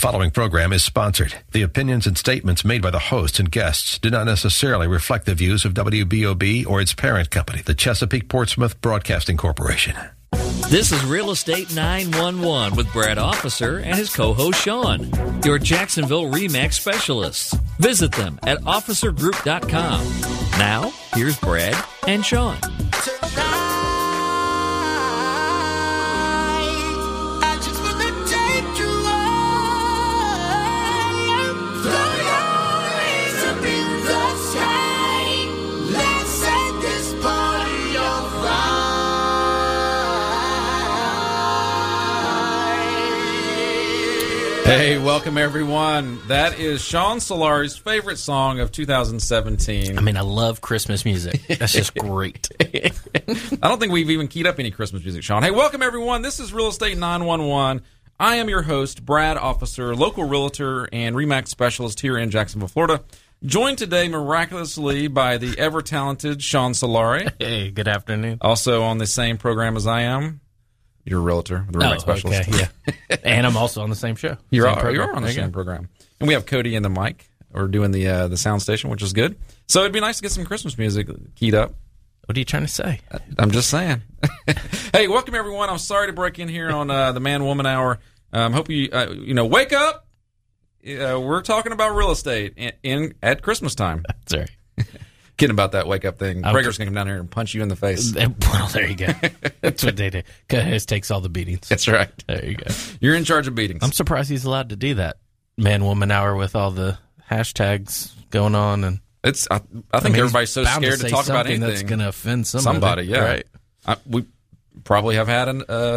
following program is sponsored. The opinions and statements made by the hosts and guests do not necessarily reflect the views of WBOB or its parent company, the Chesapeake Portsmouth Broadcasting Corporation. This is Real Estate 911 with Brad Officer and his co-host Sean, your Jacksonville RE/MAX specialists. Visit them at officergroup.com. Now, here's Brad and Sean. Hey, welcome everyone. That is Sean Solari's favorite song of 2017. I mean, I love Christmas music. That's just great. I don't think we've even keyed up any Christmas music, Sean. Hey, welcome everyone. This is Real Estate 911. I am your host, Brad Officer, local realtor and RE/MAX specialist here in Jacksonville, Florida. Joined today miraculously by the ever-talented Sean Solari. Hey, good afternoon. Also on the same program as I am. You're a realtor, the RE/MAX specialist. Okay, yeah. And I'm also on the same show. You're Same on the same program. And we have Cody and the mic. We're doing the sound station, which is good. So it'd be nice to get some Christmas music keyed up. What are you trying to say? I'm just saying. Hey, welcome everyone. I'm sorry to break in here on the Man-Woman Hour. Hope you wake up. We're talking about real estate at Christmas time. That's right. Kidding about that wake up thing. Gregor's going to come down here and punch you in the face. Well, there you go. That's what they do. It takes all the beatings. That's right. There you go. You're in charge of beatings. I'm surprised he's allowed to do that. Man-Woman Hour with all the hashtags going on. And I think everybody's so scared to talk about anything that's going to offend somebody. Yeah. Right. We probably have had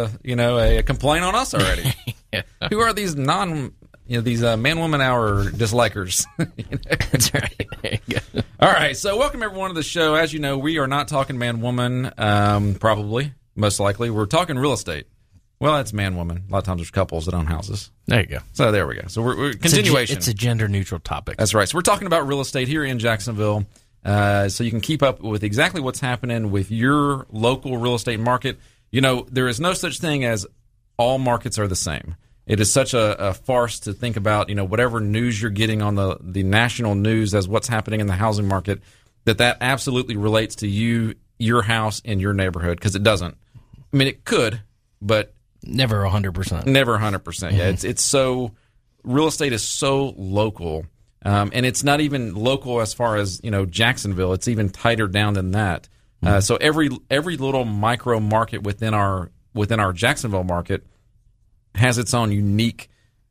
a complaint on us already. Yeah. Who are these these Man-Woman Hour dislikers? That's right. There you go. All right, so welcome everyone to the show. As you know, we are not talking man-woman, probably, most likely. We're talking real estate. Well, that's man-woman. A lot of times there's couples that own houses. There you go. So there we go. So we're continuation. It's a gender-neutral topic. That's right. So we're talking about real estate here in Jacksonville, so you can keep up with exactly what's happening with your local real estate market. You know, there is no such thing as all markets are the same. It is such a farce to think about, whatever news you're getting on the national news as what's happening in the housing market, that absolutely relates to you, your house, and your neighborhood, because it doesn't. I mean, it could, but never 100%. Never 100%. Yeah, it's so real estate is so local, and it's not even local as far as Jacksonville. It's even tighter down than that. So every little micro market within our Jacksonville market has its own unique,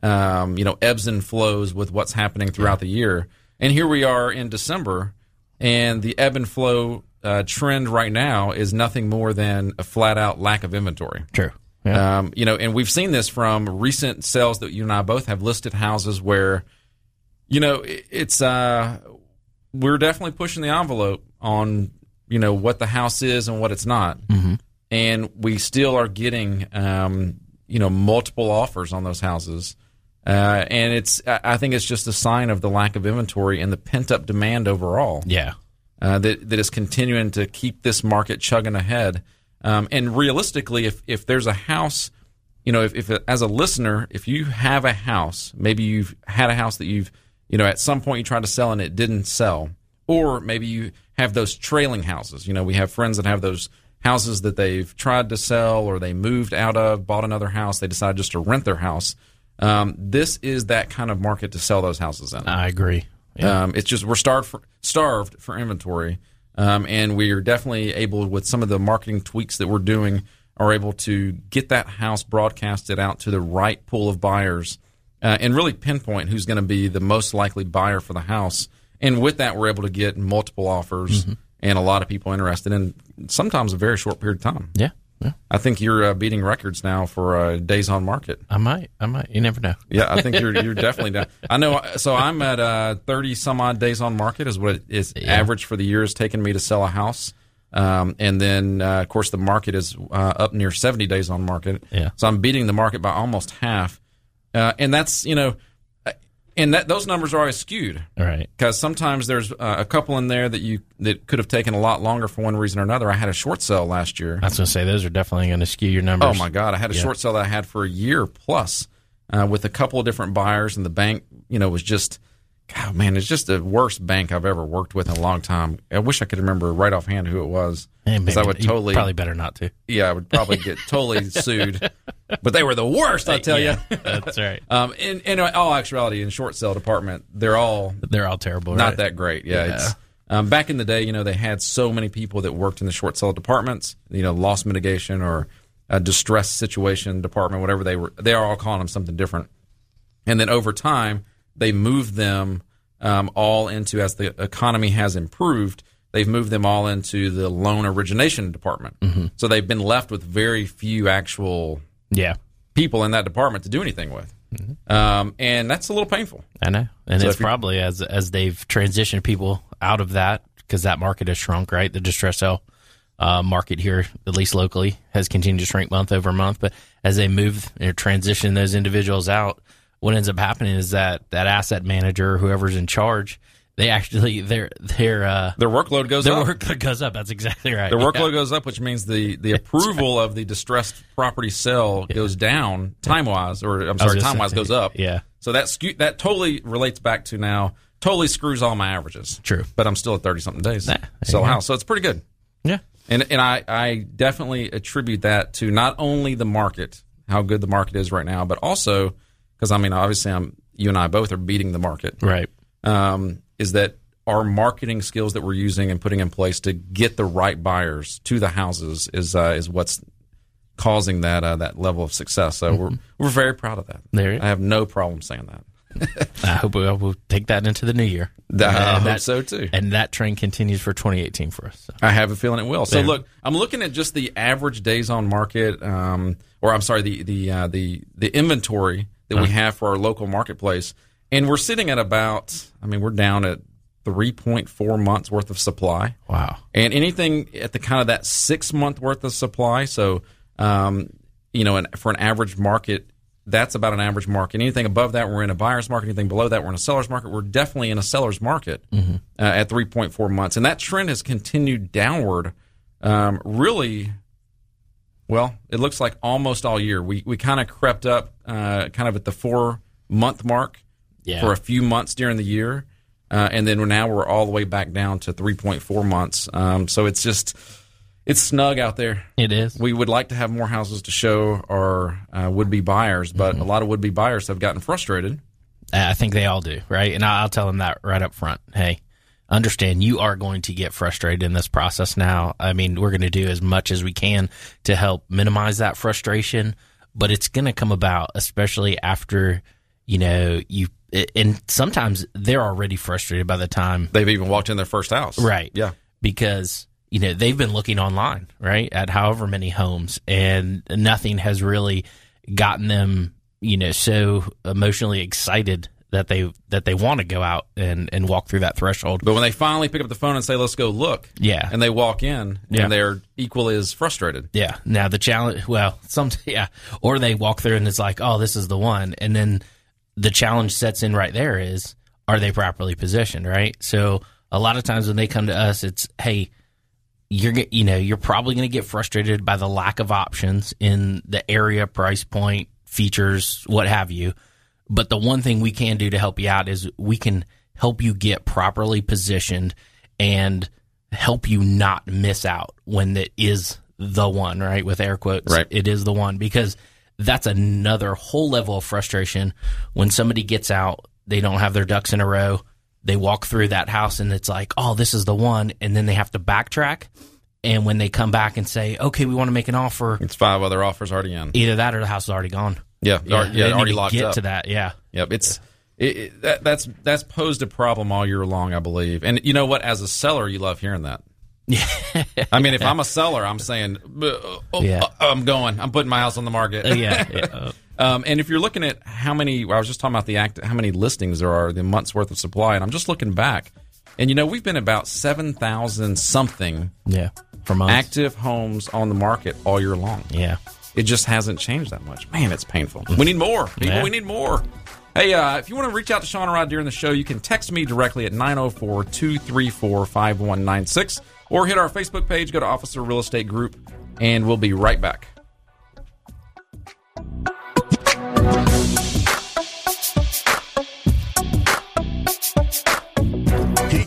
ebbs and flows with what's happening throughout the year. And here we are in December, and the ebb and flow trend right now is nothing more than a flat-out lack of inventory. True. Yeah. And we've seen this from recent sales that you and I both have listed houses where, it's we're definitely pushing the envelope on, what the house is and what it's not. Mm-hmm. And we still are getting multiple offers on those houses. And I think it's just a sign of the lack of inventory and the pent-up demand overall. Yeah. That is continuing to keep this market chugging ahead. And realistically, if there's a house, if as a listener, if you have a house, maybe you've had a house that you've, at some point you tried to sell and it didn't sell. Or maybe you have those trailing houses. We have friends that have those houses that they've tried to sell or they moved out of, bought another house, they decided just to rent their house. This is that kind of market to sell those houses in. I agree. Yeah. It's just we're starved for inventory, and we are definitely able, with some of the marketing tweaks that we're doing, are able to get that house broadcasted out to the right pool of buyers and really pinpoint who's going to be the most likely buyer for the house. And with that, we're able to get multiple offers and a lot of people interested in sometimes a very short period of time. Yeah. I think you're beating records now for days on market. I might. You never know. Yeah, I think you're definitely down. I know. So I'm at 30 some odd days on market is what it is average for the year has taken me to sell a house. And then, of course, the market is up near 70 days on market. Yeah. So I'm beating the market by almost half. And that's, and those numbers are always skewed. Right. Because sometimes there's a couple in there that could have taken a lot longer for one reason or another. I had a short sale last year. I was going to say, those are definitely going to skew your numbers. Oh, my God. I had a short sale that I had for a year plus. with a couple of different buyers, and the bank, was just, God, man, it's just the worst bank I've ever worked with in a long time. I wish I could remember right offhand who it was, because I would totally, probably better not to. Yeah, I would probably get totally sued. But they were the worst, I tell you. That's right. In all actuality, in short sale department, they're all terrible. Not right? that great. Yeah. It's back in the day, they had so many people that worked in the short sale departments, loss mitigation or a distress situation department, whatever they were. They are all calling them something different. And then over time, they moved them all into, as the economy has improved, they've moved them all into the loan origination department. Mm-hmm. So they've been left with very few actual people in that department to do anything with. Mm-hmm. And that's a little painful. I know. And so it's probably as they've transitioned people out of that, because that market has shrunk, right? The distress sale market here, at least locally, has continued to shrink month over month. But as they move or transition those individuals out, what ends up happening is that asset manager, whoever's in charge, they actually their workload goes up. Their workload goes up. That's exactly right. Their workload goes up, which means the approval of the distressed property sale goes down time-wise, time-wise goes up. Yeah. So that totally relates back to now, totally screws all my averages. True. But I'm still at 30-something days. Sell a house. So it's pretty good. Yeah. And I definitely attribute that to not only the market, how good the market is right now, but also, because, obviously you and I both are beating the market. Right. Is that our marketing skills that we're using and putting in place to get the right buyers to the houses is what's causing that level of success. So we're very proud of that. I have no problem saying that. I hope we'll take that into the new year. I hope so too. And that trend continues for 2018 for us. So. I have a feeling it will. So look, I'm looking at just the average days on market, the inventory that we have for our local marketplace. And we're sitting at about, we're down at 3.4 months worth of supply. Wow. And anything at the kind of that 6 month worth of supply. So, for an average market, that's about an average market. Anything above that, we're in a buyer's market. Anything below that, we're in a seller's market. We're definitely in a seller's market at 3.4 months. And that trend has continued downward really, well, it looks like almost all year. We kind of crept up kind of at the 4 month mark. Yeah. For a few months during the year, and then now we're all the way back down to 3.4 months. So it's snug out there. It is. We would like to have more houses to show our would-be buyers, but a lot of would-be buyers have gotten frustrated. I think they all do, right? And I'll tell them that right up front. Hey, understand you are going to get frustrated in this process now. We're going to do as much as we can to help minimize that frustration, but it's going to come about, especially after, and sometimes they're already frustrated by the time they've even walked in their first house. Right. Yeah. Because, they've been looking online, right, at however many homes, and nothing has really gotten them, so emotionally excited that they want to go out and walk through that threshold. But when they finally pick up the phone and say, let's go look, and they walk in, and they're equally as frustrated. Yeah. Now the challenge, or they walk through and it's like, oh, this is the one, and then the challenge sets in right there is, are they properly positioned, right? So a lot of times when they come to us, it's, hey, you're probably going to get frustrated by the lack of options in the area, price point, features, what have you. But the one thing we can do to help you out is we can help you get properly positioned and help you not miss out when it is the one, right? With air quotes, right. It is the one, because that's another whole level of frustration when somebody gets out, they don't have their ducks in a row, they walk through that house and it's like, oh, this is the one, and then they have to backtrack. And when they come back and say, okay, we want to make an offer, it's 5 other offers already in. Either that or the house is already gone. Yeah, already locked get up. To that, yeah. Yep, that's posed a problem all year long, I believe. And you know what? As a seller, you love hearing that. Yeah. If I'm a seller, I'm saying, I'm putting my house on the market. And if you're looking at how many, I was just talking about how many listings there are, the month's worth of supply, and I'm just looking back, and we've been about 7,000 something for months. Active homes on the market all year long. Yeah. It just hasn't changed that much. Man, it's painful. We need more. People, we need more. Hey, if you want to reach out to Sean and Rod during the show, you can text me directly at 904-234-5196 or hit our Facebook page, go to Officer Real Estate Group, and we'll be right back.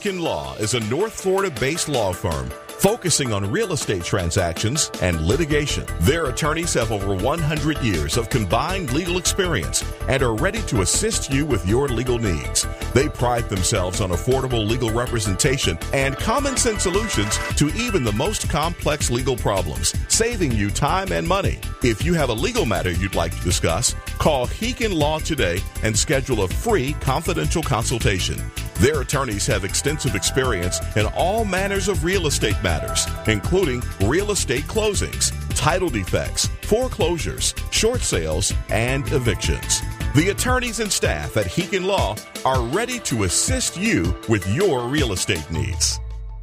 Heekin Law is a North Florida-based law firm focusing on real estate transactions and litigation. Their attorneys have over 100 years of combined legal experience and are ready to assist you with your legal needs. They pride themselves on affordable legal representation and common sense solutions to even the most complex legal problems, saving you time and money. If you have a legal matter you'd like to discuss, call Heekin Law today and schedule a free confidential consultation. Their attorneys have extensive experience in all manners of real estate matters, including real estate closings, title defects, foreclosures, short sales, and evictions. The attorneys and staff at Heekin Law are ready to assist you with your real estate needs.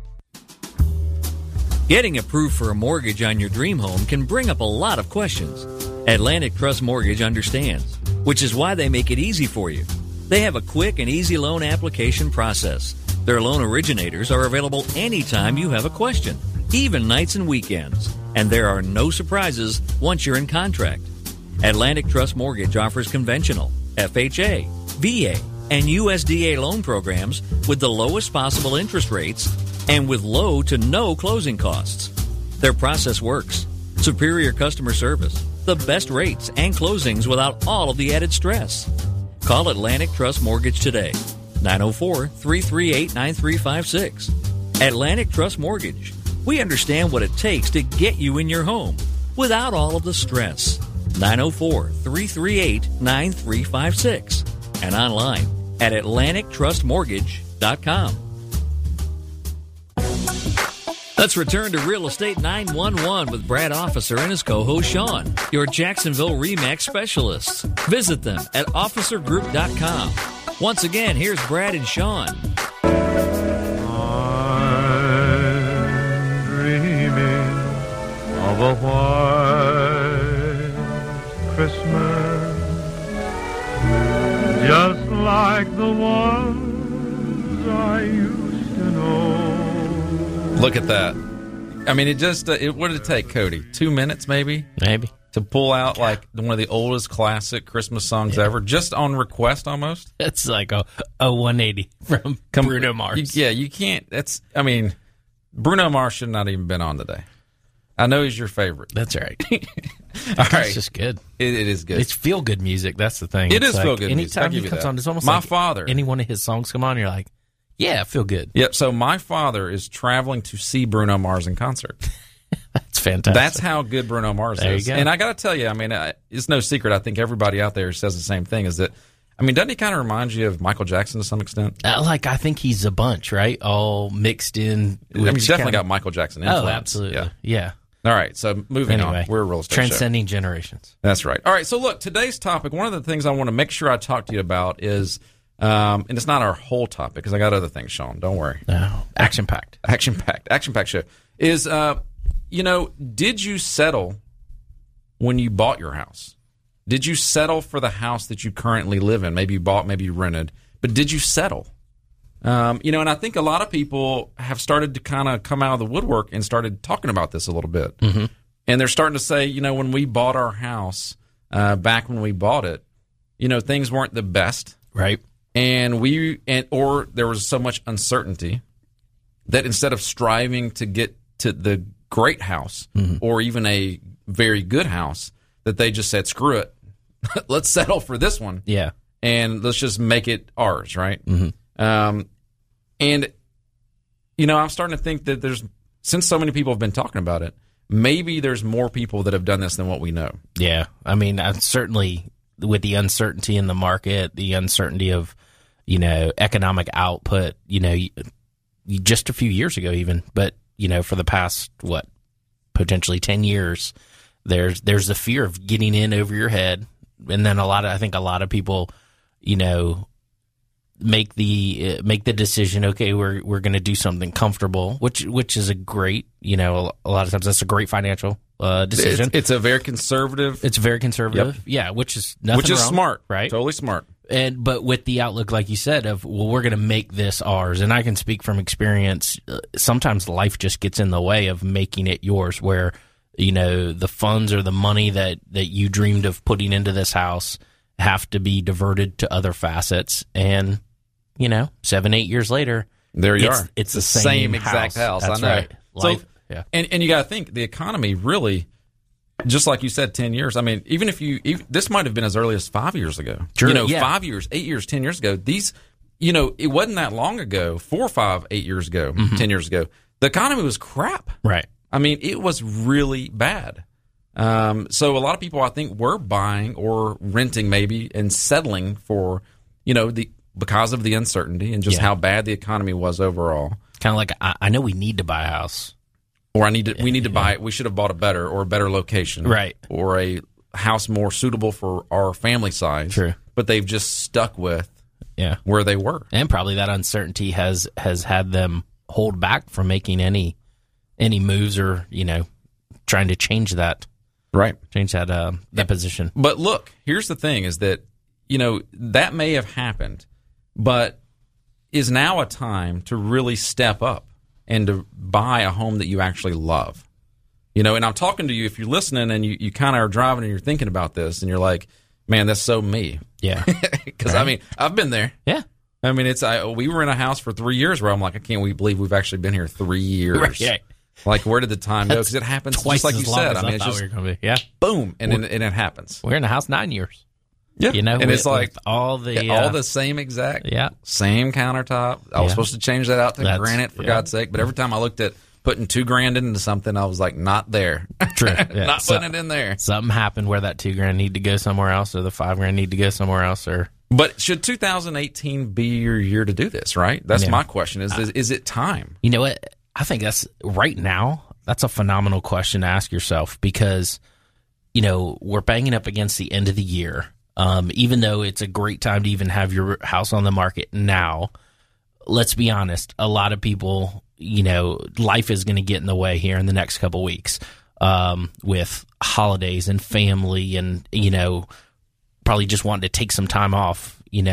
Getting approved for a mortgage on your dream home can bring up a lot of questions. Atlantic Trust Mortgage understands, which is why they make it easy for you. They have a quick and easy loan application process. Their loan originators are available anytime you have a question, even nights and weekends. And there are no surprises once you're in contract. Atlantic Trust Mortgage offers conventional, FHA, VA, and USDA loan programs with the lowest possible interest rates and with low to no closing costs. Their process works. Superior customer service, the best rates and closings without all of the added stress. Call Atlantic Trust Mortgage today, 904-338-9356. Atlantic Trust Mortgage. We understand what it takes to get you in your home without all of the stress. 904-338-9356. And online at AtlanticTrustMortgage.com. Let's return to Real Estate 911 with Brad Officer and his co-host Sean, your Jacksonville RE/MAX specialists. Visit them at officergroup.com. Once again, here's Brad and Sean. I'm dreaming of a white Christmas, just like the ones I used to know. Look at that. I mean, it just, what did it take, Cody? 2 minutes, maybe? Maybe. To pull out, like, one of the oldest classic Christmas songs ever, just on request, almost? That's like a 180 from Bruno Mars. You can't, Bruno Mars should not even been on today. I know he's your favorite. That's right. All right. It's just good. It is good. It's feel-good music. That's the thing. It is feel-good music. Anytime he comes on, it's almost my like father. Any one of his songs come on, you're like, yeah, I feel good. Yep. So my father is traveling to see Bruno Mars in concert. That's fantastic. That's how good Bruno Mars there is. You go. And I got to tell you, it's no secret. I think everybody out there says the same thing. Is that, doesn't he kind of remind you of Michael Jackson to some extent? I think he's a bunch, right? All mixed in. He's definitely got Michael Jackson influence. Oh, absolutely. Yeah. All right. So moving on. We're a real estate transcending generations. That's right. All right. So look, today's topic. One of the things I want to make sure I talk to you about is. And it's not our whole topic because I got other things, Sean. Don't worry. No. Action-packed show. Is, did you settle when you bought your house? Did you settle for the house that you currently live in? Maybe you bought, maybe you rented. But did you settle? And I think a lot of people have started to kind of come out of the woodwork and started talking about this a little bit. Mm-hmm. And they're starting to say, when we bought our house, back when we bought it, things weren't the best. Right. Or there was so much uncertainty that instead of striving to get to the great house or even a very good house, that they just said, screw it. Let's settle for this one. Yeah. And let's just make it ours, right? Mm-hmm. I'm starting to think that since so many people have been talking about it, maybe there's more people that have done this than what we know. Yeah. I'm certainly with the uncertainty in the market, the uncertainty of, economic output, just a few years ago even, but, for the past, potentially 10 years, there's the fear of getting in over your head. And then I think a lot of people, make the decision, okay, we're going to do something comfortable, which is a great, a lot of times that's a great financial decision. It's a very conservative. It's very conservative. Yep. Yeah, which is nothing which is wrong, smart, right? Totally smart. But with the outlook, like you said, of we're going to make this ours, and I can speak from experience. Sometimes life just gets in the way of making it yours, where the funds or the money that you dreamed of putting into this house have to be diverted to other facets, and 7-8 years later, There you are. It's the same exact house. That's I know. right. Life, so, and you got to think the economy really, just like you said, 10 years. I mean, even this might have been as early as 5 years ago. True, 5 years, 8 years, 10 years ago. It wasn't that long ago, 4, 5, 8 years ago, 10 years ago. The economy was crap. Right. I mean, it was really bad. So a lot of people, I think, were buying or renting maybe and settling for, because of the uncertainty and just how bad the economy was overall. Kind of like, I know we need to buy a house. Or we need to buy it. We should have bought a better location. Right. Or a house more suitable for our family size. True. But they've just stuck with where they were. And probably that uncertainty has had them hold back from making any moves or, trying to change that. Right. Change that position. But look, here's the thing is that, that may have happened, but is now a time to really step up and to buy a home that you actually love. And I'm talking to you, if you're listening and you kind of are driving and you're thinking about this and you're like, man, that's so me. Yeah. Because, right. I mean, I've been there. Yeah. I mean, we were in a house for 3 years where I'm like, I can't believe we've actually been here 3 years. Right. Yeah. Like, where did the time go? Because it happens just like you said. I mean, it's just, we were gonna be. Yeah. Boom, and it happens. We're in the house 9 years. Yeah. And it's like all the same exact, same countertop. I was supposed to change that out to granite for God's sake, but every time I looked at putting $2,000 into something, I was like, not there. True. Yeah. Not putting it in there. Something happened where that $2,000 need to go somewhere else, or the $5,000 need to go somewhere else, or. But should 2018 be your year to do this? Right. That's my question. Is it time? You know what? I think that's right now. That's a phenomenal question to ask yourself because, we're banging up against the end of the year. Even though it's a great time to even have your house on the market now, let's be honest, a lot of people, life is going to get in the way here in the next couple of weeks with holidays and family and, probably just wanting to take some time off, in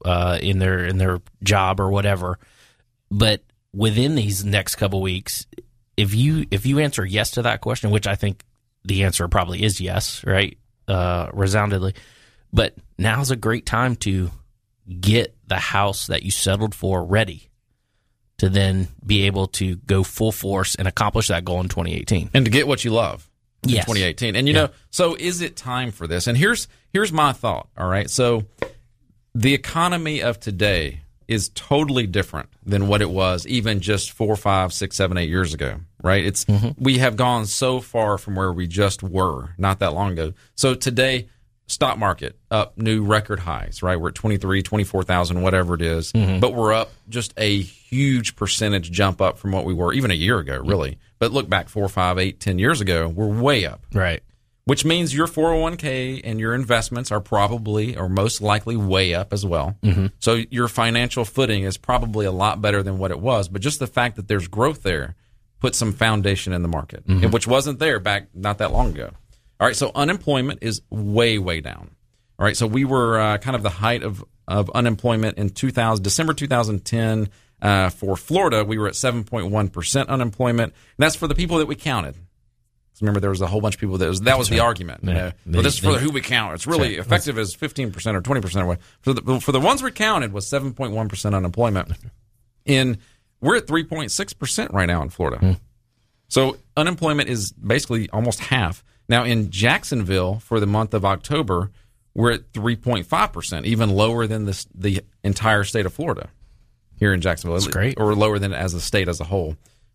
their job or whatever. But within these next couple of weeks, if you answer yes to that question, which I think the answer probably is yes, right? Resoundingly. But now's a great time to get the house that you settled for ready to then be able to go full force and accomplish that goal in 2018. And to get what you love in 2018. And, so is it time for this? And here's my thought, all right? So the economy of today is totally different than what it was even just 4, 5, 6, 7, 8 years ago, right? We have gone so far from where we just were not that long ago. So today, stock market up new record highs, right? We're at 23, 24,000, whatever it is. But we're up just a huge percentage jump up from what we were even a year ago, really. But look back 4, 5, 8, 10 years ago, we're way up. Right. Which means your 401k and your investments are probably or most likely way up as well. So your financial footing is probably a lot better than what it was. But just the fact that there's growth there puts some foundation in the market, which wasn't there back not that long ago. All right, so unemployment is way, way down. All right, so we were kind of the height of unemployment in December 2010. For Florida, we were at 7.1% unemployment. And that's for the people that we counted. So remember, there was a whole bunch of people that was the argument. But this is for who we count. It's really effective as 15% or 20%. For the ones we counted was 7.1% unemployment. We're at 3.6% right now in Florida. So unemployment is basically almost half. Now, in Jacksonville, for the month of October, we're at 3.5%, even lower than the entire state of Florida here in Jacksonville. That's great. Or lower than as a state as a whole.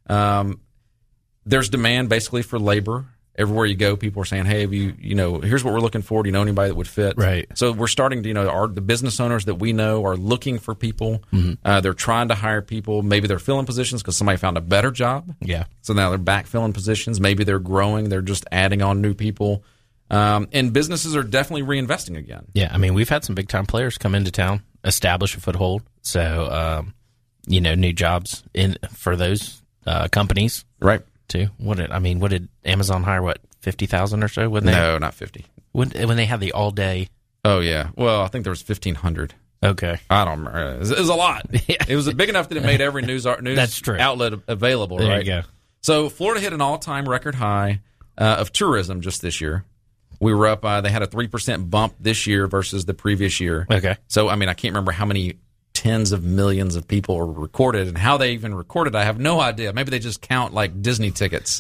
There's demand basically for labor. Everywhere you go, people are saying, hey, here's what we're looking for. Do you know anybody that would fit? Right. So we're starting to, the business owners that we know are looking for people. They're trying to hire people. Maybe they're filling positions because somebody found a better job. Yeah. So now they're backfilling positions. Maybe they're growing. They're just adding on new people. And businesses are definitely reinvesting again. Yeah. I mean, we've had some big time players come into town, establish a foothold. So, new jobs for those companies. Right. Too. What did Amazon hire? 50,000 or so? Wouldn't they? No, not 50. When they had the all day. Oh yeah. Well, I think there was 1,500. Okay. I don't remember. It was a lot. Yeah. It was big enough that it made every news That's true. outlet available. There right. you go. So Florida hit an all-time record high of tourism just this year. We were up. They had a 3% bump this year versus the previous year. Okay. So I can't remember how many tens of millions of people were recorded, and how they even recorded, I have no idea. Maybe they just count like Disney tickets.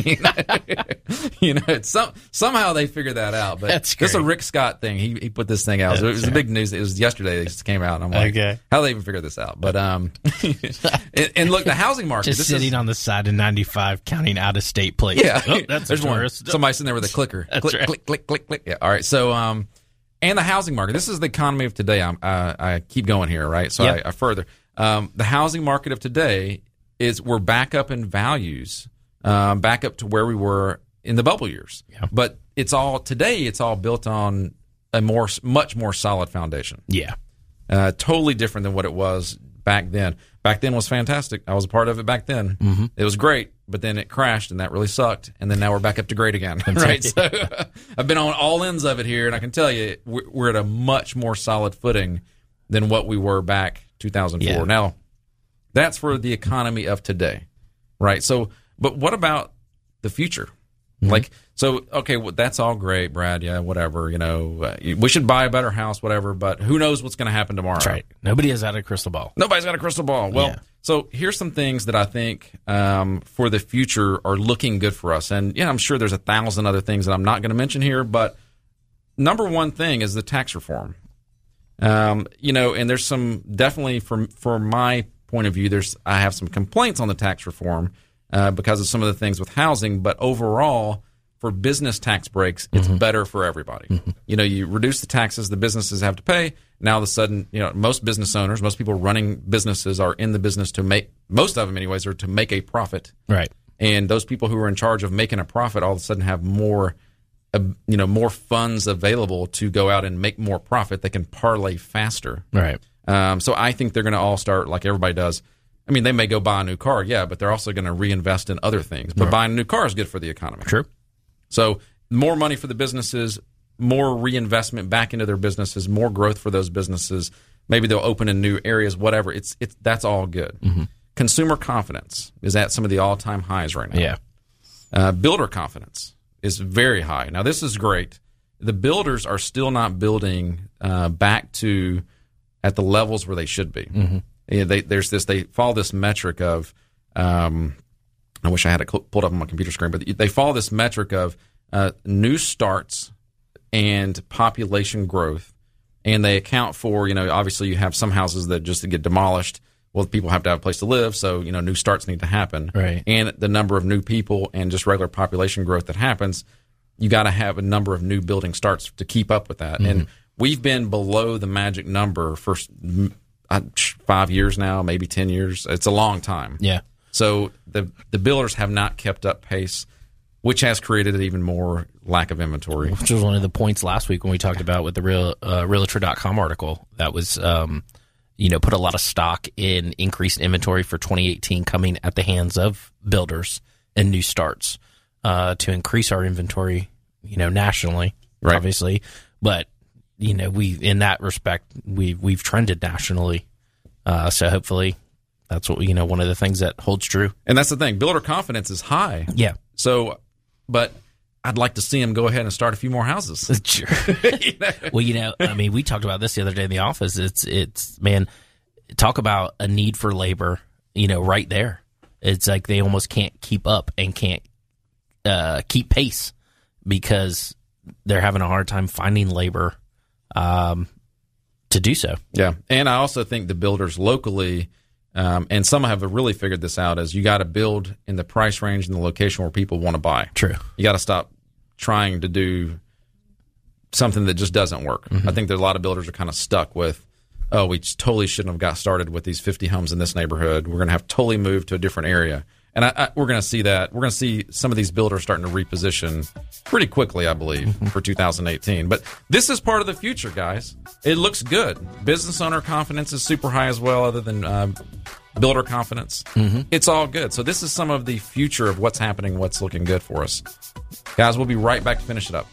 It's somehow they figured that out. But That's this is a great. Rick Scott thing. He put this thing out. It was the big news. It was yesterday. It just came out. And I'm like, Okay. how do they even figure this out? But and look, the housing market. Just sitting on the side of 95, counting out of state plates. Yeah, Oh, that's a there's one. tourist. Somebody sitting there with a clicker. That's Click, right. click, click, click, click. Yeah. All right. So, and the housing market. This is the economy of today. I keep going here, right? So Yep. I further. The housing market of today is we're back up in values, back up to where we were in the bubble years. Yeah. But it's all built on a much more solid foundation. Yeah. Totally different than what it was back then. Back then was fantastic. I was a part of it back then. Mm-hmm. It was great, but then it crashed, and that really sucked. And then now we're back up to great again, right? So I've been on all ends of it here, and I can tell you we're at a much more solid footing than what we were back 2004. Yeah. Now, that's for the economy of today, right? So, but what about the future? Like, so, okay, well, that's all great, Brad. Yeah, whatever. We should buy a better house, whatever. But who knows what's going to happen tomorrow? That's right. Nobody has had a crystal ball. Nobody's got a crystal ball. Well, Yeah. So here's some things that I think for the future are looking good for us. And, I'm sure there's 1,000 other things that I'm not going to mention here. But number one thing is the tax reform. And there's some, definitely from my point of view, I have some complaints on the tax reform because of some of the things with housing. But overall, for business tax breaks, it's better for everybody. Mm-hmm. You reduce the taxes the businesses have to pay. Now, all of a sudden, most business owners, most people running businesses are in the business to make, most of them anyways, are to make a profit. Right. And those people who are in charge of making a profit all of a sudden have more funds available to go out and make more profit. They can parlay faster. Right. So I think they're going to all start like everybody does. I mean, they may go buy a new car, yeah, but they're also going to reinvest in other things. But buying a new car is good for the economy. True. So more money for the businesses, more reinvestment back into their businesses, more growth for those businesses. Maybe they'll open in new areas, whatever. That's all good. Mm-hmm. Consumer confidence is at some of the all-time highs right now. Yeah. Builder confidence is very high. Now, this is great. The builders are still not building back to at the levels where they should be. Mm-hmm. They follow this metric of I wish I had it pulled up on my computer screen, but they follow this metric of new starts and population growth, and they account for, obviously you have some houses that just get demolished. Well, people have to have a place to live, so, new starts need to happen. Right. And the number of new people and just regular population growth that happens, you got to have a number of new building starts to keep up with that. Mm-hmm. And we've been below the magic number for 5 years now, maybe 10 years. It's a long time. Yeah. So the builders have not kept up pace, which has created even more lack of inventory. Which was one of the points last week when we talked about with the Realtor.com article that was, put a lot of stock in increased inventory for 2018 coming at the hands of builders and new starts to increase our inventory, nationally, right. Obviously. But, we in that respect, we've trended nationally. So hopefully that's what, one of the things that holds true. And that's the thing. Builder confidence is high. Yeah. So, but I'd like to see them go ahead and start a few more houses. Sure. Well, we talked about this the other day in the office. It's man, talk about a need for labor, right there. It's like they almost can't keep up and can't keep pace because they're having a hard time finding labor to do so. Yeah. And I also think the builders locally, and some have really figured this out, is you got to build in the price range and the location where people want to buy. True. You got to stop trying to do something that just doesn't work. Mm-hmm. I think that a lot of builders are kind of stuck with, we totally shouldn't have got started with these 50 homes in this neighborhood. We're going to have to totally move to a different area. And we're going to see that. We're going to see some of these builders starting to reposition pretty quickly, I believe, for 2018. But this is part of the future, guys. It looks good. Business owner confidence is super high as well, other than builder confidence. Mm-hmm. It's all good. So this is some of the future of what's happening, what's looking good for us. Guys, we'll be right back to finish it up.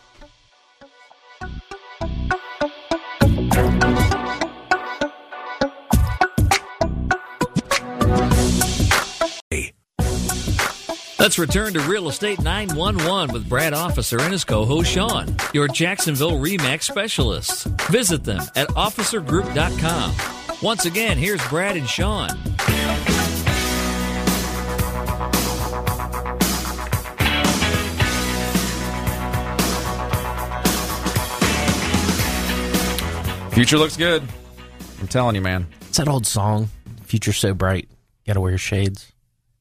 Let's return to Real Estate 911 with Brad Officer and his co-host Sean, your Jacksonville RE/MAX specialists. Visit them at officergroup.com. Once again, here's Brad and Sean. Future looks good. I'm telling you, man. It's that old song, "Future So Bright, Gotta Wear Shades."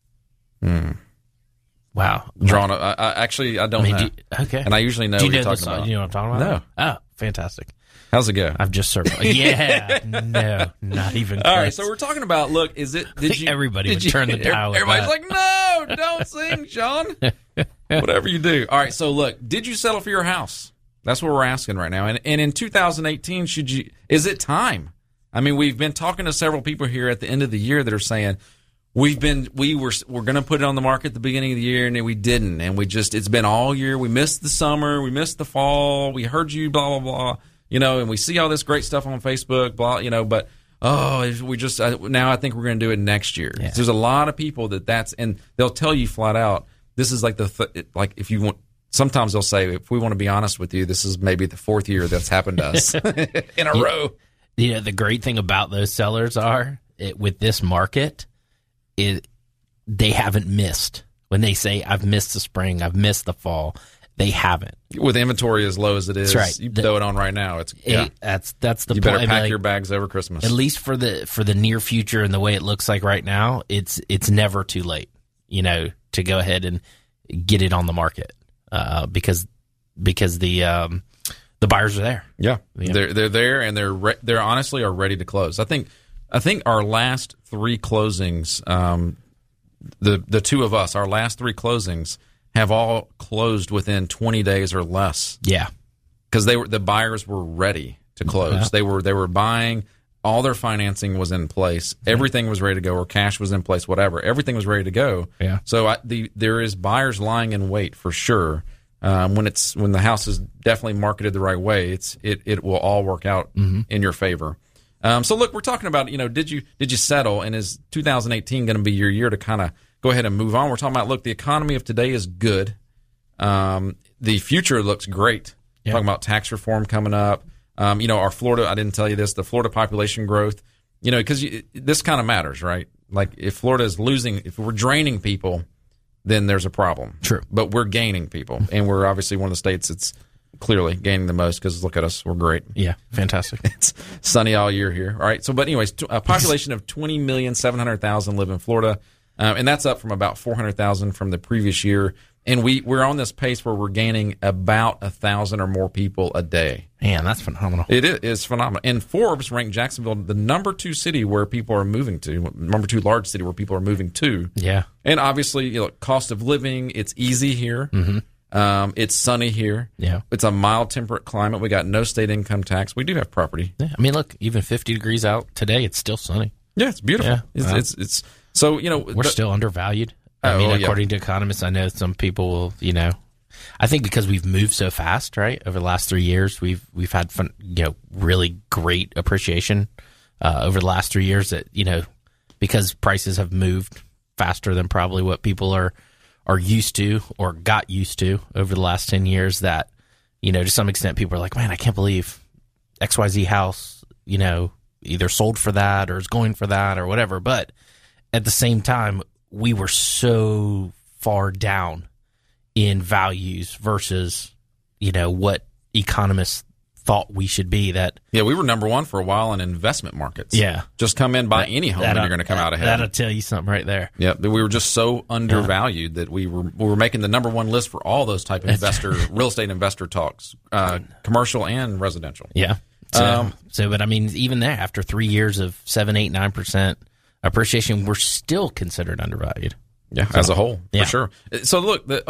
Wow. Drawn. Actually, I don't know. Okay. And I usually know Do what you you're know the talking song? about. Do you know what I'm talking about? No. Oh, fantastic. How's it go? I've just circled. Yeah. No, not even close. All right, so we're talking about. Look, is it? Did you? Everybody did would you, turn the dial with Everybody's that. like, no, don't sing, Sean. Whatever you do. All right, so look, did you settle for your house? That's what we're asking right now. And in 2018, should you? Is it time? I mean, we've been talking to several people here at the end of the year that are saying we're going to put it on the market at the beginning of the year, and then we didn't, and it's been all year. We missed the summer, we missed the fall. We heard you, blah blah blah. And we see all this great stuff on Facebook, blah, but now I think we're going to do it next year. Yeah. There's a lot of people and they'll tell you flat out, this is like like if you want, sometimes they'll say, if we want to be honest with you, this is maybe the fourth year that's happened to us in a row. The great thing about those sellers with this market, they haven't missed. When they say, I've missed the spring, I've missed the fall, they haven't. With inventory as low as it is, that's right. You throw it on right now. That's the point. You better pack your bags over Christmas. At least for the near future and the way it looks like right now, it's never too late, to go ahead and get it on the market because the buyers are there. Yeah. They're there, and they're honestly are ready to close. I think our last three closings, the two of us, our last three closings have all closed within 20 days or less. Yeah, because the buyers were ready to close. Yeah. They were buying. All their financing was in place. Everything was ready to go, or cash was in place. Whatever, everything was ready to go. Yeah. So there is buyers lying in wait for sure. When the house is definitely marketed the right way, it will all work out in your favor. So look, we're talking about did you settle, and is 2018 going to be your year to kind of go ahead and move on? We're talking about, look, the economy of today is good. The future looks great. Yeah. Talking about tax reform coming up. Our Florida, I didn't tell you this, the Florida population growth, because this kind of matters, right? Like if Florida is losing, if we're draining people, then there's a problem. True. But we're gaining people, and we're obviously one of the states that's clearly gaining the most because look at us, we're great. Yeah, fantastic. It's sunny all year here. All right. So, but anyways, a population of 20,700,000 live in Florida, and that's up from about 400,000 from the previous year. And we're on this pace where we're gaining about 1,000 or more people a day. Man, that's phenomenal. It is phenomenal. And Forbes ranked Jacksonville the number 2 city where people are moving to, number 2 large city where people are moving to. Yeah. And obviously, cost of living, it's easy here. Mm-hmm. It's sunny here. Yeah. It's a mild temperate climate. We got no state income tax. We do have property. Yeah. I mean, look, even 50 degrees out today, it's still sunny. Yeah, it's beautiful. Yeah. It's so, we're still undervalued. According to economists, I know some people will, I think because we've moved so fast, right? Over the last 3 years, we've had fun, really great appreciation over the last 3 years that, because prices have moved faster than probably what people are used to or got used to over the last 10 years that, to some extent people are like, man, I can't believe XYZ house, either sold for that or is going for that or whatever. But at the same time, we were so far down in values versus, what economists thought we should be that. Yeah, we were number 1 for a while in investment markets. Yeah. Just come in, buy any home, and you're going to come out ahead. That'll tell you something right there. Yeah, we were just so undervalued that we were making the number 1 list for all those type of real estate investor talks, commercial and residential. Yeah. But I mean, even there, after 3 years of 7, 8, 9% appreciation, we're still considered undervalued. Yeah, as a whole, for sure. So look, the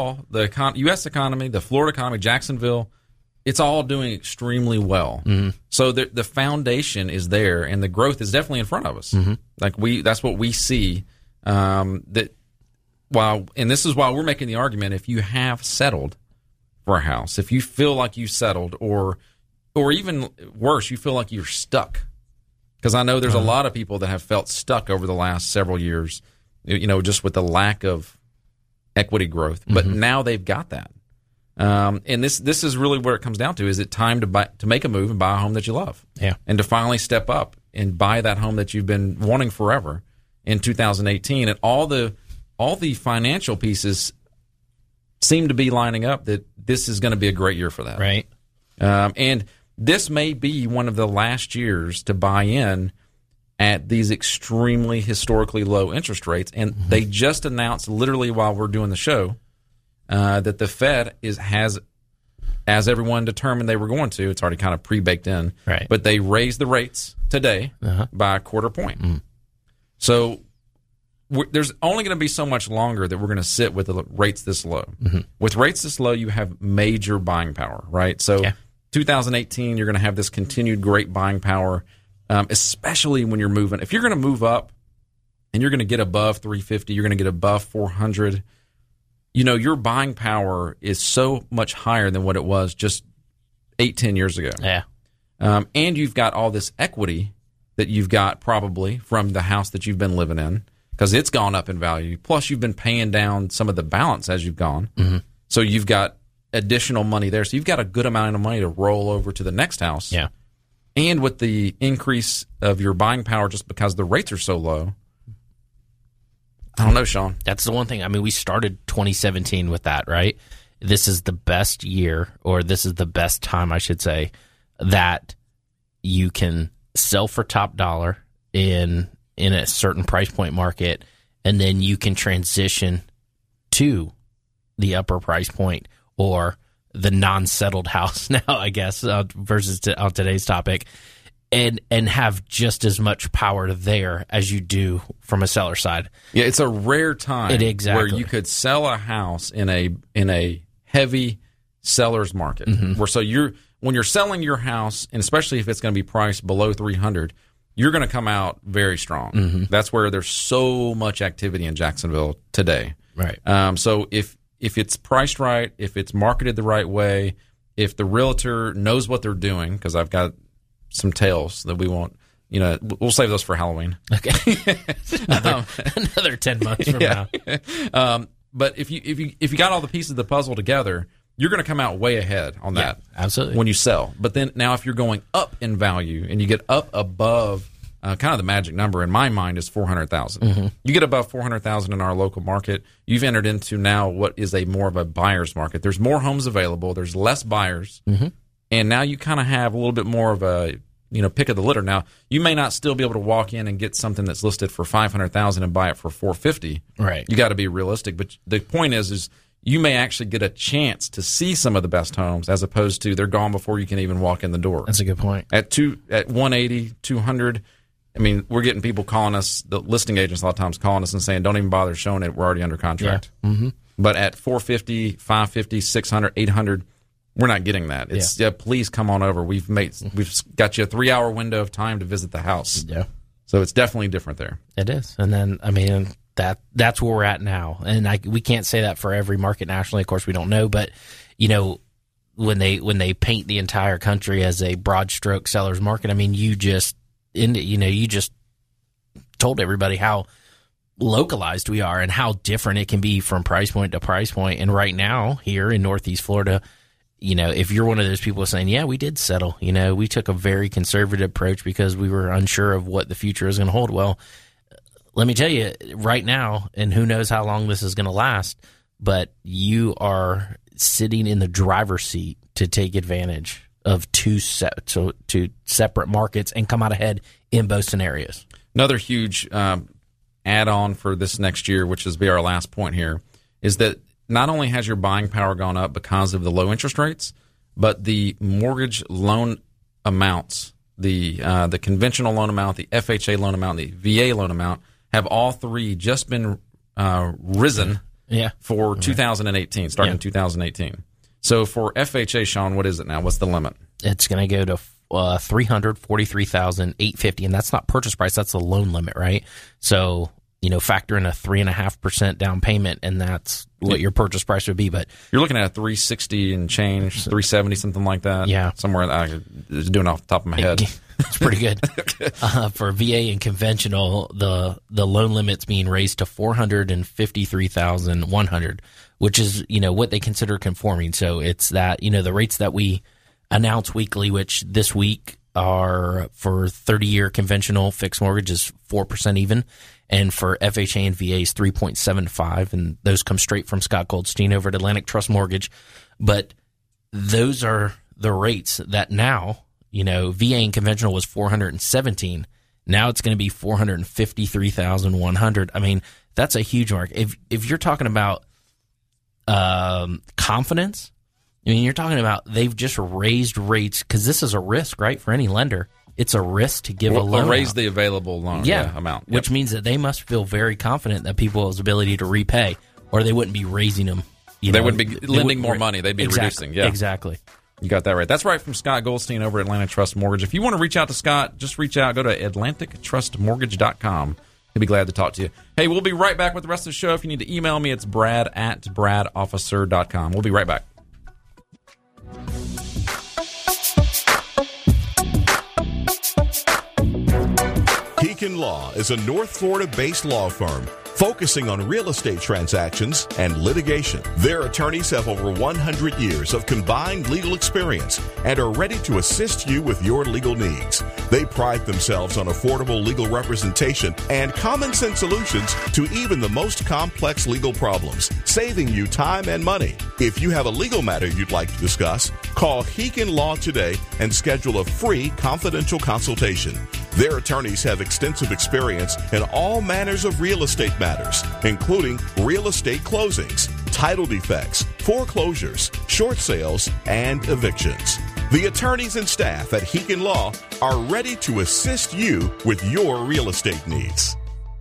U.S. economy, the Florida economy, Jacksonville, it's all doing extremely well. Mm-hmm. So the foundation is there, and the growth is definitely in front of us. Mm-hmm. That's what we see. And this is why we're making the argument: if you have settled for a house, if you feel like you settled, or even worse, you feel like you're stuck. Because I know there's a lot of people that have felt stuck over the last several years, just with the lack of equity growth. But now they've got that. And this is really where it comes down to. Is it time to make a move and buy a home that you love? Yeah. And to finally step up and buy that home that you've bin wanting forever in 2018. And all the financial pieces seem to be lining up that this is going to be a great year for that. Right. And this may be one of the last years to buy in at these extremely historically low interest rates. And they just announced, literally while we're doing the show, that the Fed has, as everyone determined they were going to, it's already kind of pre-baked in, right. But they raised the rates today by a quarter point. So there's only going to be so much longer that we're going to sit with the rates this low. With rates this low, you have major buying power, right? So 2018, you're going to have this continued great buying power, especially when you're moving. If you're going to move up and you're going to get above 350, you're going to get above 400, your buying power is so much higher than what it was just 8-10 years ago. Yeah. And you've got all this equity that you've got probably from the house that you've been living in, because it's gone up in value. Plus, you've been paying down some of the balance as you've gone. So you've got additional money there. So you've got a good amount of money to roll over to the next house. Yeah. And with the increase of your buying power just because the rates are so low, I don't know, Sean. That's the one thing. I mean, we started 2017 with that, right? This is the best year, or this is the best time, I should say, that you can sell for top dollar in a certain price point market, and then you can transition to the upper price point or the non-settled house now, I guess, versus on today's topic, and have just as much power there as you do from a seller side. Yeah, it's a rare time where you could sell a house in a heavy seller's market. When you're selling your house, and especially if it's going to be priced below 300, you're going to come out very strong. That's where there's so much activity in Jacksonville today. Right. So if it's priced right, if it's marketed the right way, if the realtor knows what they're doing, because I've got some tales that we won't, we'll save those for Halloween. Okay. another 10 months from now. But if you got all the pieces of the puzzle together, you're going to come out way ahead on that. Absolutely. When you sell. But then now if you're going up in value and you get up above, kind of the magic number in my mind is 400,000. You get above 400,000 in our local market, you've entered into now what is more of a buyer's market. There's more homes available. There's less buyers. And now you kind of have a little bit more of a, pick of the litter. Now, you may not still be able to walk in and get something that's listed for 500,000 and buy it for 450. Right. You got to be realistic. But the point is you may actually get a chance to see some of the best homes, as opposed to they're gone before you can even walk in the door. That's a good point. At 180, 200, I mean, we're getting people calling us, the listing agents a lot of times calling us and saying, don't even bother showing it, we're already under contract. But at 450, 550, 600, 800, we're not getting that. It's please come on over. We've got you a 3-hour window of time to visit the house. Yeah. So it's definitely different there. It is. And then, I mean, that's where we're at now. And we can't say that for every market nationally. Of course, we don't know. But, when they paint the entire country as a broad stroke seller's market, I mean, you just told everybody how localized we are and how different it can be from price point to price point. And right now here in Northeast Florida, if you're one of those people saying, yeah, we did settle, we took a very conservative approach because we were unsure of what the future is going to hold. Well, let me tell you right now, and who knows how long this is going to last, but you are sitting in the driver's seat to take advantage of two separate markets and come out ahead in both scenarios. Another huge add-on for this next year, which is be our last point here, is that not only has your buying power gone up because of the low interest rates, but the mortgage loan amounts, the conventional loan amount, the FHA loan amount, the VA loan amount, have all three just been risen for 2018, starting in 2018. So for FHA, Sean, what is it now? What's the limit? It's going to go to $343,850, and that's not purchase price. That's the loan limit, right? So factor in a 3.5% down payment, and that's what your purchase price would be. But you're looking at $360 and change, $370, something like that. Yeah, somewhere I was doing off the top of my head. It's pretty good. For VA and conventional, the loan limit's being raised to $453,100, which is what they consider conforming. So it's that the rates that we announce weekly, which this week are for 30-year conventional fixed mortgage is 4% even, and for FHA and VA is 3.75, and those come straight from Scott Goldstein over at Atlantic Trust Mortgage. But those are the rates that now, VA and conventional was 417. Now it's going to be 453,100. I mean, that's a huge mark. If you're talking about confidence, I mean, you're talking about they've just raised rates because this is a risk, right, for any lender. It's a risk to give a loan. Or raise the available loan amount. Yep. Which means that they must feel very confident that people's ability to repay, or they wouldn't be raising them. They wouldn't be lending more money. They'd be reducing. Yeah, exactly. You got that right. That's right from Scott Goldstein over at Atlantic Trust Mortgage. If you want to reach out to Scott, just reach out. Go to AtlanticTrustMortgage.com. He'll be glad to talk to you. Hey, we'll be right back with the rest of the show. If you need to email me, it's brad@bradofficer.com. We'll be right back. Heekin Law is a North Florida-based law firm focusing on real estate transactions and litigation. Their attorneys have over 100 years of combined legal experience and are ready to assist you with your legal needs. They pride themselves on affordable legal representation and common sense solutions to even the most complex legal problems, saving you time and money. If you have a legal matter you'd like to discuss, call Heekin Law today and schedule a free confidential consultation. Their attorneys have extensive experience in all manners of real estate matters, including real estate closings, title defects, foreclosures, short sales, and evictions. The attorneys and staff at Heekin Law are ready to assist you with your real estate needs.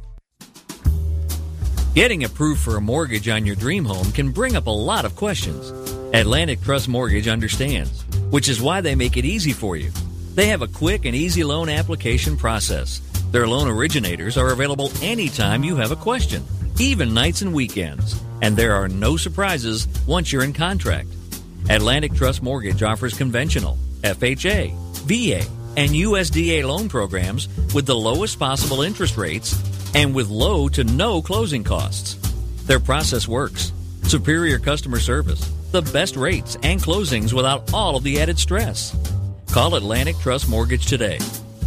Getting approved for a mortgage on your dream home can bring up a lot of questions. Atlantic Trust Mortgage understands, which is why they make it easy for you. They have a quick and easy loan application process. Their loan originators are available anytime you have a question, even nights and weekends. And there are no surprises once you're in contract. Atlantic Trust Mortgage offers conventional, FHA, VA, and USDA loan programs with the lowest possible interest rates and with low to no closing costs. Their process works. Superior customer service, the best rates and closings without all of the added stress. Call Atlantic Trust Mortgage today,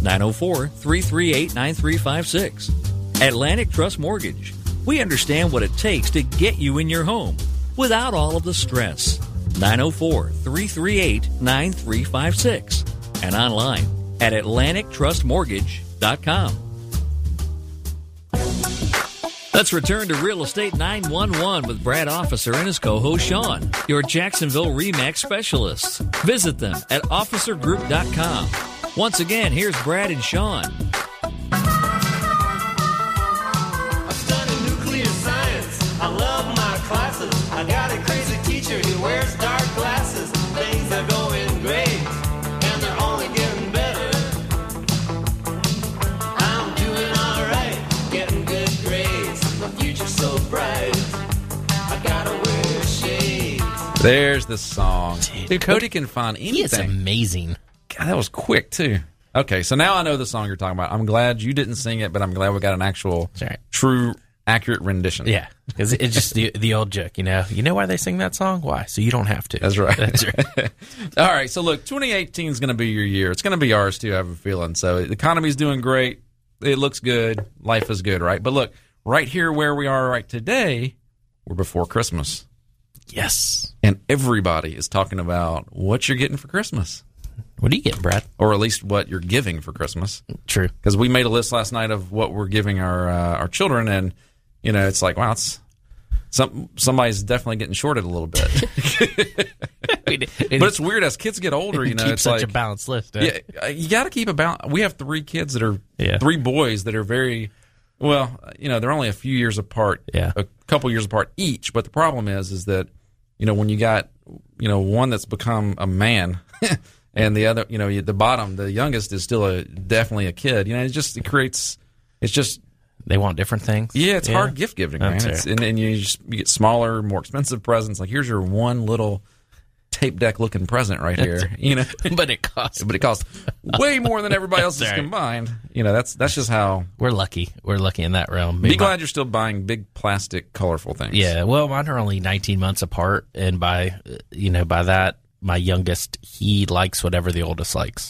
904-338-9356. Atlantic Trust Mortgage. We understand what it takes to get you in your home without all of the stress. 904-338-9356. And online at AtlanticTrustMortgage.com. Let's return to Real Estate 911 with Brad Officer and his co-host Sean, your Jacksonville RE/MAX specialists. Visit them at officergroup.com. Once again, here's Brad and Sean. I'm studying nuclear science. I love my classes. I got a crazy teacher who wears dark glasses. Things are going great, and they're only getting better. I'm doing all right, getting good grades. My future's so bright, I gotta wear shades. There's the song. Dude, Cody can find anything. He is amazing. God, that was quick, too. Okay, so now I know the song you're talking about. I'm glad you didn't sing it, but I'm glad we got an actual, true, accurate rendition. Yeah, because it's just the old joke, You know why they sing that song? Why? So you don't have to. That's right. That's right. All right, so look, 2018 is going to be your year. It's going to be ours, too, I have a feeling. So the economy's doing great. It looks good. Life is good, right? But look, right here where we are right today, we're before Christmas. Yes. And everybody is talking about what you're getting for Christmas. What are you getting, Brad? Or at least what you're giving for Christmas. True. Because we made a list last night of what we're giving our children, and it's like, wow, somebody's definitely getting shorted a little bit. But it's weird as kids get older. Keep it's such like a balanced list. Yeah, you got to keep a balance. We have 3 kids that are 3 boys that are very well. They're only a few years apart. Yeah. A couple years apart each. But the problem is that when you got one that's become a man. And the other, the bottom, the youngest is still definitely a kid. It creates, it's just. They want different things. Yeah, it's hard gift giving, man. And you get smaller, more expensive presents. Like, here's your one little tape deck looking present right here. But it costs. But it costs way more than everybody else's combined. That's just how. We're lucky. We're lucky in that realm. Be glad you're still buying big plastic, colorful things. Yeah, well, mine are only 19 months apart. And by that, my youngest, he likes whatever the oldest likes.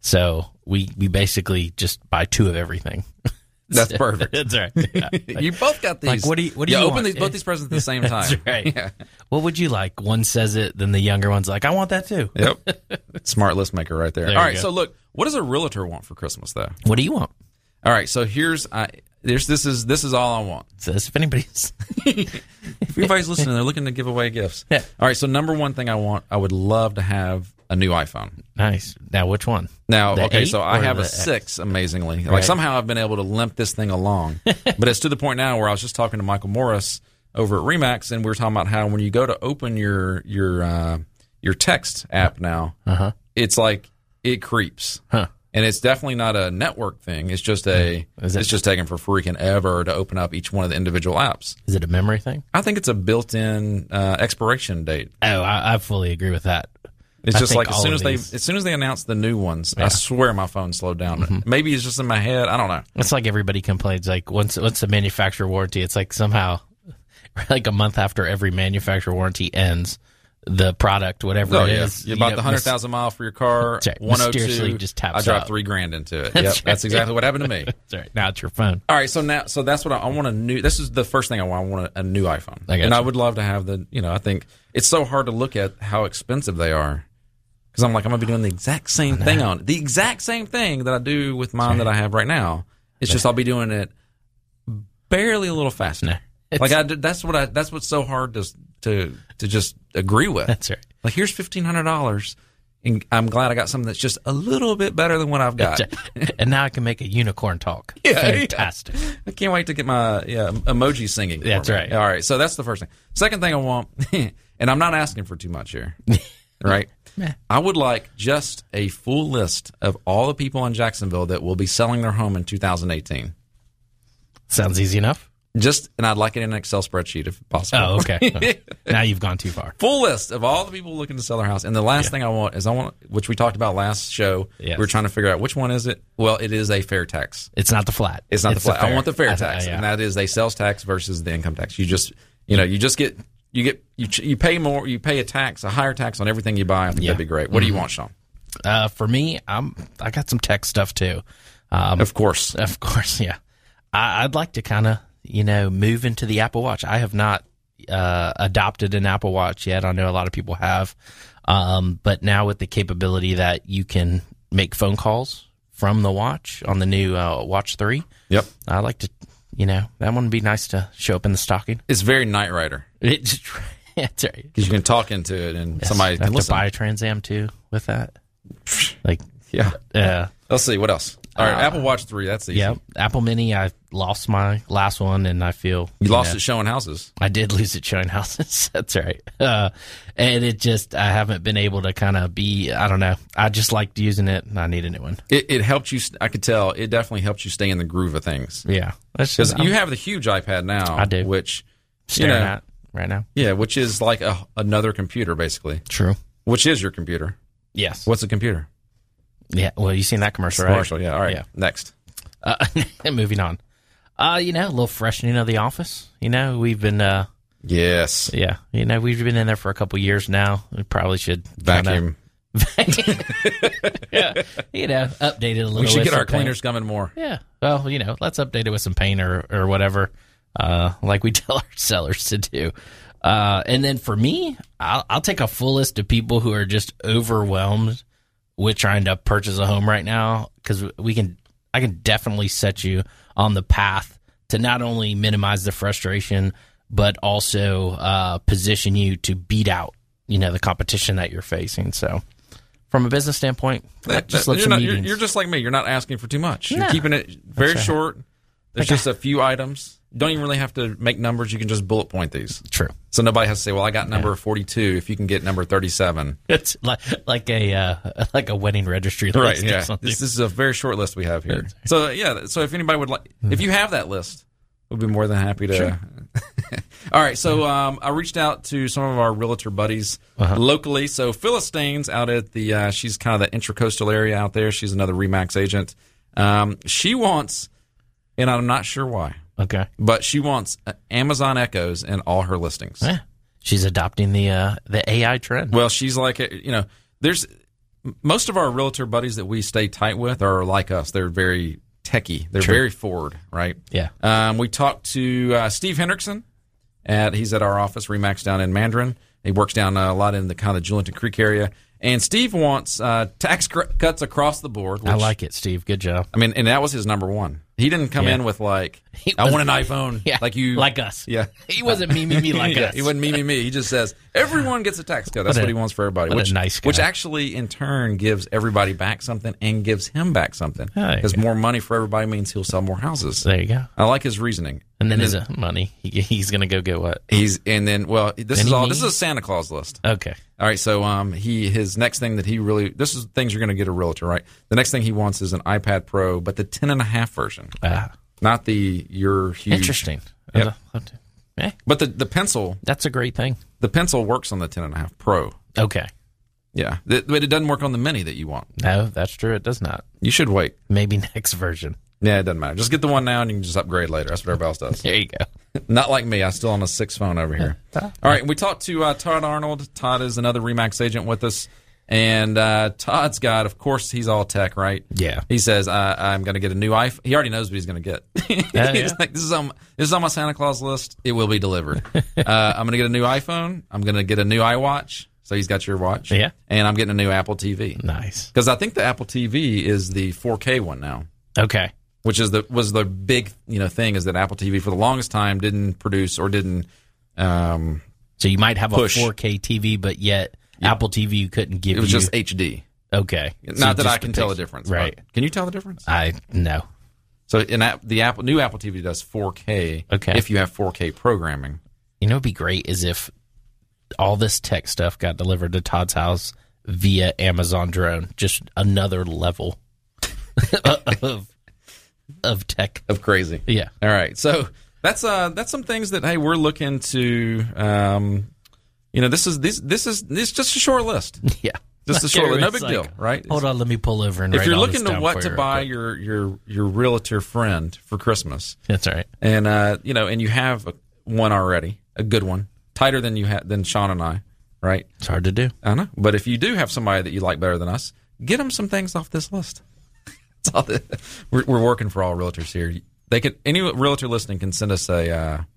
So we basically just buy 2 of everything. That's perfect. That's right. Yeah. You both got these. Like, what do you open want? both these presents at the same time. That's right. Yeah. What would you like? One says it, then the younger one's like, I want that too. Yep. Smart list maker right there. There All you right. go. So look, what does a realtor want for Christmas though? What do you want? All right. So this is all I want. Says if anybody's If anybody's listening, they're looking to give away gifts. Yeah. All right. So number one thing I would love to have a new iPhone. nice. Now which one? Now, The okay, 8 so I or have the a X? 6, amazingly. Like Right. somehow I've been able to limp this thing along. But it's to the point now where I was just talking to Michael Morris over at Remax, and we were talking about how when you go to open your text app now, it's like it creeps. Huh. And it's definitely not a network thing. It's just it's just taking for freaking ever to open up each one of the individual apps. Is it a memory thing? I think it's a built-in expiration date. Oh, I fully agree with that. It's I just think like all of these- as soon as they announce the new ones, Yeah. I swear my phone slowed down. Maybe it's just in my head. I don't know. It's like everybody complains. Like once the manufacturer warranty, it's like somehow, like a month after every manufacturer warranty ends, the product, whatever it is, You bought the 100,000 mile for your car. That's right. 102. Mysteriously just taps I dropped out. $3,000 into it. That's Yep, that's right. exactly what happened to me. That's right. Now it's your phone. All right, so that's what I want a new. This is the first thing I want. I want a new iPhone, I got and I you. would love to have the. I think it's so hard to look at how expensive they are. Because I'm like, I'm going to be doing the exact same thing on it. The exact same thing that I do with mine that I have right now. It's just I'll be doing it barely a little faster. No, Like that's what's so hard to just agree with. That's right. Like here's $1,500, and I'm glad I got something that's just a little bit better than what I've got. And now I can make a unicorn talk. Yeah, Fantastic. I can't wait to get my emoji singing. for That's me. right. All right, so that's the first thing. Second thing I want, and I'm not asking for too much here, right? I would like just a full list of all the people in Jacksonville that will be selling their home in 2018. Sounds easy enough. And I'd like it in an Excel spreadsheet if possible. Oh, okay. Now you've gone too far. Full list of all the people looking to sell their house. And the last thing I want, which we talked about last show, Yes. we were trying to figure out which one is it. Well, it is a fair tax. It's not the flat. It's not the flat. I want the fair I- tax, yeah. and that is a sales tax versus the income tax. You pay more. You pay a higher tax on everything you buy. I think Yeah. that'd be great. What do you want, Sean? For me, I got some tech stuff too. Of course. Of course, yeah. I'd like to kind of, move into the Apple Watch. I have not adopted an Apple Watch yet. I know a lot of people have. But now with the capability that you can make phone calls from the watch on the new Watch 3, Yep. I'd like to, that one would be nice to show up in the stocking. It's very Knight Rider That's right. because you can talk into it and Yes. somebody I can have to listen. buy a Trans Am too with that. Like, Yeah. Let's see what else. All right, Apple Watch 3. That's easy. yeah, Apple Mini. I lost my last one, and I feel You lost it showing houses. I did lose it showing houses. That's right. And I haven't been able to kind of I don't know. I just liked using it, and I need a new one. It helped you. I could tell it definitely helps you stay in the groove of things. Yeah, Because you have the huge iPad now. I do. Which staring at right now. Yeah, which is like another computer basically. True. Which is your computer? Yes. What's a computer? Yeah. Well, you seen that commercial, right? Commercial. Yeah. All right. Yeah. Next. Moving on. A little freshening of the office. We've been. Yes. Yeah. We've been in there for a couple years now. We probably should Vacuum. Yeah. Update it a little. We should with get some our paint. cleaners coming more. Yeah. Well, let's update it with some paint or whatever, like we tell our sellers to do. And then for me, I'll take a full list of people who are just overwhelmed with trying to purchase a home right now, because I can definitely set you on the path to not only minimize the frustration, but also position you to beat out, the competition that you're facing. So from a business standpoint, just let some meetings. You're just like me. You're not asking for too much. You're Nah. keeping it very That's right. short. There's just a few items. Don't even really have to make numbers. You can just bullet point these. True. So nobody has to say, well, I got number 42 if you can get number 37. It's like a wedding registry list Right, or yeah. something. This is a very short list we have here. So, yeah, so if anybody would like, if you have that list, we'll be more than happy to. Sure. All right, so I reached out to some of our realtor buddies locally. So Phyllis Staines out at she's kind of the intracoastal area out there. She's another Remax agent. She wants, and I'm not sure why, Okay. but she wants Amazon Echoes in all her listings. Yeah. She's adopting the AI trend. Well, she's like, there's most of our realtor buddies that we stay tight with are like us. They're very techie. They're True. very forward, right? Yeah. We talked to Steve Hendrickson. He's at our office, Remax, down in Mandarin. He works down a lot in the kind of Julington Creek area. And Steve wants tax cuts across the board. Which, I like it, Steve. Good job. I mean, and that was his number one. He didn't come in with like, I want an iPhone. Yeah, Like us. Yeah. He wasn't me like us. He wasn't me. He just says, everyone gets a tax cut. That's what he wants for everybody. what a Which, nice guy. which actually, in turn, gives everybody back something and gives him back something. Oh, there you Because go. more money for everybody means he'll sell more houses. There you go. I like his reasoning. And then his money, he's going to go get what? This is Any a Santa Claus list. Okay. All right, so his next thing that this is things you're going to get a realtor, right? The next thing he wants is an iPad Pro, but the 10.5 version, not your huge. Interesting. Yep. Yeah, But the pencil, that's a great thing. the pencil works on the 10.5 Pro. Okay. Yeah, but it doesn't work on the Mini that you want. No, that's true. It does not. You should wait. Maybe next version. Yeah, it doesn't matter. Just get the one now, and you can just upgrade later. That's what everybody else does. There you go. Not like me. I'm still on a 6 phone over here. All right, we talked to Todd Arnold. Todd is another Remax agent with us. And Todd's got, of course, he's all tech, right? Yeah. He says, I'm going to get a new iPhone. He already knows what he's going to get. He's like, this is on my Santa Claus list. It will be delivered. I'm going to get a new iPhone. I'm going to get a new iWatch. So he's got your watch. Yeah. And I'm getting a new Apple TV. Nice. Because I think the Apple TV is the 4K one now. Okay. Which was the big thing, is that Apple TV for the longest time didn't produce or didn't So you might have push. a 4K TV, but yet Apple TV couldn't give you. It was just HD. Okay. So Not that just I can tell the difference. Right. But can you tell the difference? No. So the new Apple TV does 4K. Okay. If you have 4K programming. You know, what'd be great is if all this tech stuff got delivered to Todd's house via Amazon drone. Just another level of tech. Of crazy. Yeah. All right. So that's some things that, hey, we're looking to. This is just a short list. Yeah. Just a short list. No big It's deal, like, right? Hold on, let me pull over and If write you're all looking this to down what for to you buy real quick. your realtor friend for Christmas, That's all right. and and you have one already, a good one, tighter than Sean and I, right? It's hard to do. I know, but if you do have somebody that you like better than us, get them some things off this list. That's all we're working for all realtors here. Any realtor listening can send us a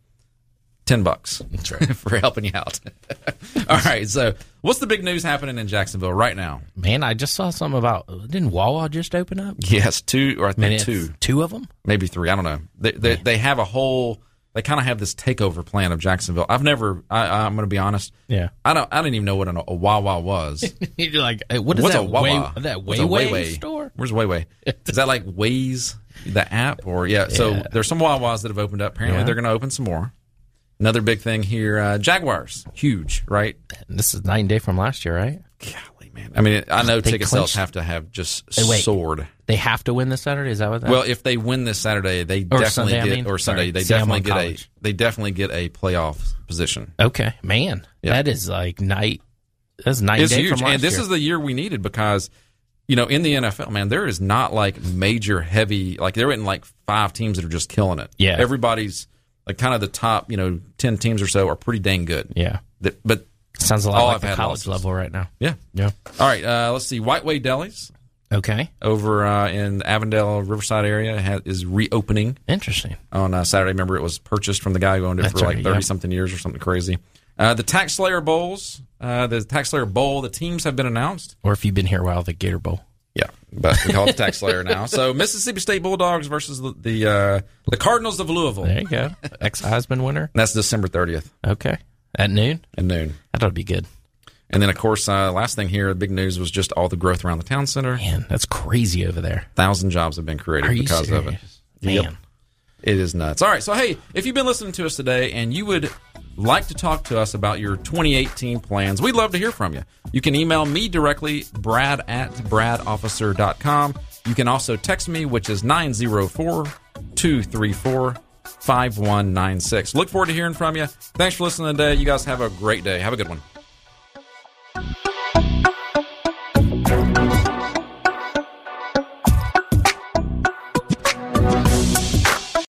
$10. That's right. For helping you out. All right, so what's the big news happening in Jacksonville right now? Man, I just saw something about, didn't Wawa just open up? Yes, two Two of them? maybe three. I don't know. They have a whole. They kind of have this takeover plan of Jacksonville. I'm going to be honest. Yeah. I didn't even know what a Wawa was. You're like, hey, what is What's that? a Wawa? That What's a Wayway store? Where's Wayway? Is that like Waze, the app, or yeah? So there's some Wawas that have opened up. Apparently, they're going to open some more. Another big thing here, Jaguars, huge, right? And this is 9 day from last year, right? Golly, man. I mean, I know They ticket sales clinched- have to have just wait. soared. They have to win this Saturday. Is that what that? Well, if they win this Saturday, they Or definitely Sunday, I get mean. or Sunday, Sorry. they See, I'm definitely on get college. they definitely get a playoff position. Okay, man, Yeah. that is like night. That's 9 It's day huge, from last and this year. is the year we needed because, in the NFL, man, there is not like major heavy like there isn't like 5 teams that are just killing it. Yeah. Everybody's like kind of the top 10 teams or so are pretty dang good. Yeah, But sounds a lot all like I've the had college losses. level right now. yeah. Yeah. All right, let's see. Whiteway Delis Okay. over in the Avondale Riverside area is reopening Interesting. on Saturday. Remember, it was purchased from the guy who owned it That's for like right, 30-something years or something crazy. The Tax Slayer Bowls, the Tax Slayer Bowl, the teams have been announced. Or if you've been here a while, the Gator Bowl. Yeah, but we call it the Tax Slayer now. So Mississippi State Bulldogs versus the Cardinals of Louisville. There you go. Ex-Heisman winner. That's December 30th Okay. At noon. at noon. That ought to be good. And then, of course, last thing here, the big news was just all the growth around the town center. Man, that's crazy over there. 1,000 jobs have been created Are you because serious? of it. Man. Yep. It is nuts. All right, so hey, if you've been listening to us today and you would like to talk to us about your 2018 plans, we'd love to hear from you. You can email me directly, brad@bradofficer.com. You can also text me, which is 904-234-5196. Look forward to hearing from you. Thanks for listening today. You guys have a great day. Have a good one.